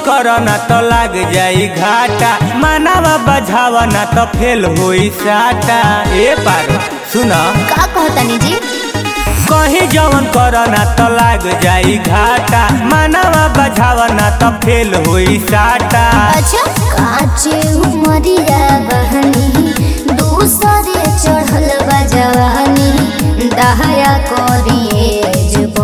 करो ना तो लग जाई घाटा, मानवा बझावा ना तो फेल होई साटा। ए पारो सुना का कहतानी जी, कहीं जवन करो ना तो लग जाई घाटा, मानवा बझावा ना तो फेल होई साटा। अच्छा काचे उमरिया बहनी दूसरे चढ़ल बजवानी, दहया करिए जबो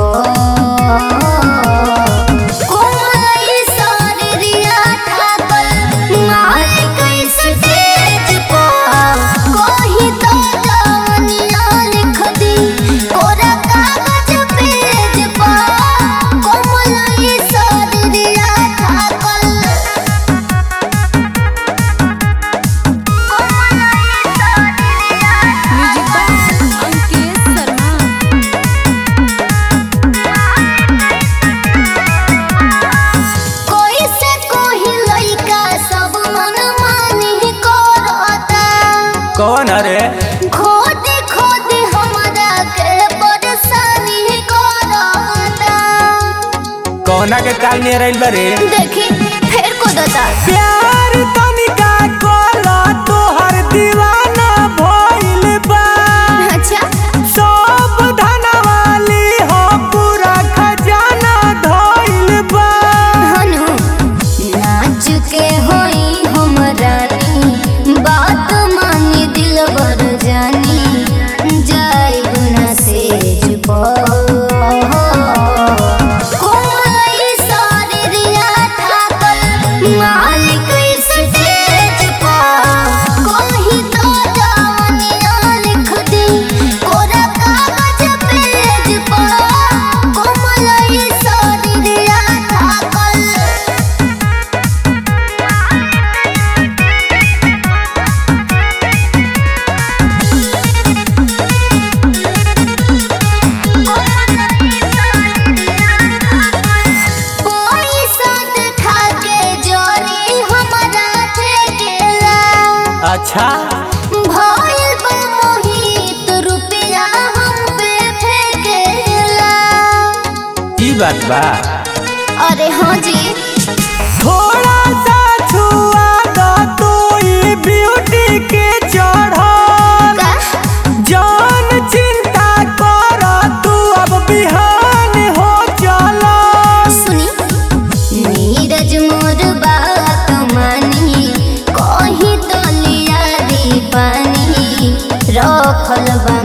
कौन अरे खोदे खोदे हमरा के परेशानी करता। कौना के काल ने रइल बरे देखी फेर को दता प्यार तनिका कोला तोहर दीवाना भइल बा। अच्छा सब धनवाली हो पूरा खजाना धइल बा। हनु नाच के होई हमरा बात मानी दिल बर जानी, जाई गुना से जुबो कोई सारी रिया ठाकल मालिक स्टेज पर, कोई तो जवानिया लिख दी कोरा कागज पेज पर, कोमल सारी रिया ठाकल। अच्छा भइल बा मोहित रुपया हम पे फेंकेला। ई बात बा अरे हाँ जी थोड़ा सा छुआ दो तू ई ब्यूटी के चढ़ल, जान चिंता कर तू अब बिहान हो चला। सुनी नीरज मोर बात मानी, कहीं तो लिया दी पानी रखल बा